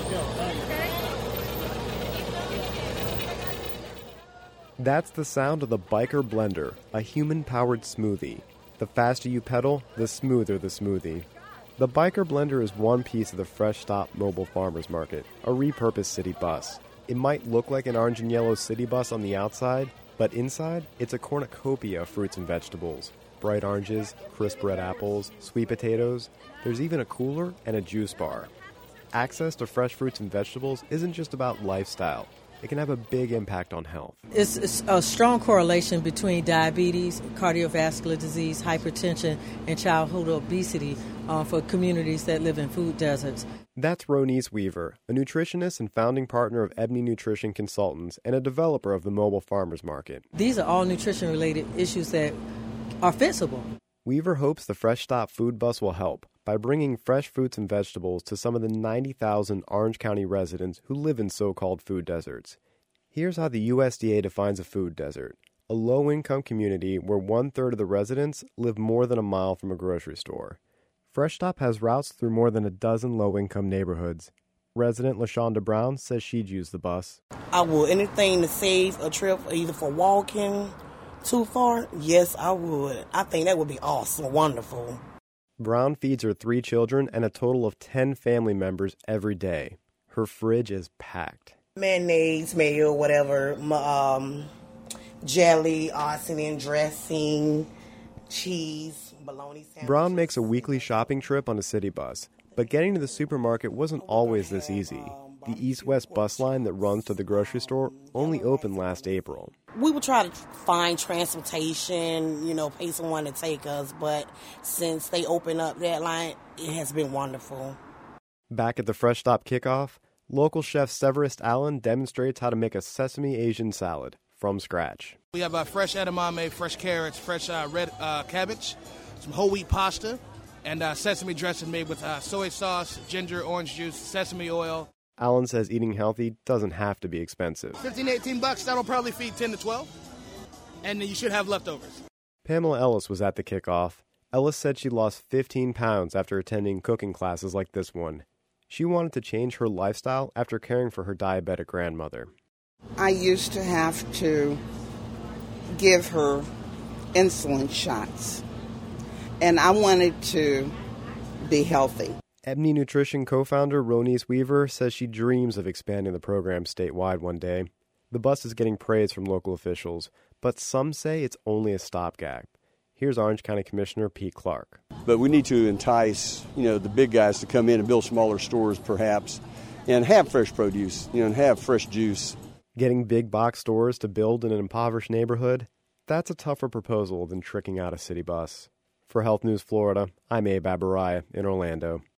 That's the sound of the Biker Blender, a human-powered smoothie. The faster you pedal, the smoother the smoothie. The Biker Blender is one piece of the Fresh Stop Mobile Farmers Market, a repurposed city bus. It might look like an orange and yellow city bus on the outside, but inside, it's a cornucopia of fruits and vegetables. Bright oranges, crisp red apples, sweet potatoes. There's even a cooler and a juice bar. Access to fresh fruits and vegetables isn't just about lifestyle. It can have a big impact on health. It's a strong correlation between diabetes, cardiovascular disease, hypertension, and childhood obesity for communities that live in food deserts. That's Ronise Weaver, a nutritionist and founding partner of Ebony Nutrition Consultants and a developer of the Mobile Farmers Market. These are all nutrition-related issues that are fixable. Weaver hopes the Fresh Stop food bus will help by bringing fresh fruits and vegetables to some of the 90,000 Orange County residents who live in so-called food deserts. Here's how the USDA defines a food desert: a low-income community where 1/3 of the residents live more than a mile from a grocery store. Fresh Stop has routes through more than a dozen low-income neighborhoods. Resident LaShonda Brown says she'd use the bus. I would. Anything to save a trip, either for walking too far, yes, I would. I think that would be awesome, wonderful. Brown feeds her 3 children and a total of 10 family members every day. Her fridge is packed. Mayonnaise, mayo, whatever, jelly, arsenine dressing, cheese, bologna sandwiches. Brown makes a weekly shopping trip on a city bus, but getting to the supermarket wasn't always this easy. The east-west bus line that runs to the grocery store only opened last April. We would try to find transportation, pay someone to take us, but since they opened up that line, it has been wonderful. Back at the Fresh Stop kickoff, local chef Severus Allen demonstrates how to make a sesame Asian salad from scratch. We have fresh edamame, fresh carrots, fresh red cabbage, some whole wheat pasta, and sesame dressing made with soy sauce, ginger, orange juice, sesame oil. Allen says eating healthy doesn't have to be expensive. $15-18, that'll probably feed 10 to 12, and you should have leftovers. Pamela Ellis was at the kickoff. Ellis said she lost 15 pounds after attending cooking classes like this one. She wanted to change her lifestyle after caring for her diabetic grandmother. I used to have to give her insulin shots, and I wanted to be healthy. Ebony Nutrition co-founder Ronise Weaver says she dreams of expanding the program statewide one day. The bus is getting praise from local officials, but some say it's only a stopgap. Here's Orange County Commissioner Pete Clark. But we need to entice, the big guys to come in and build smaller stores perhaps and have fresh produce, and have fresh juice. Getting big box stores to build in an impoverished neighborhood, that's a tougher proposal than tricking out a city bus. For Health News Florida, I'm Abe Abaraya in Orlando.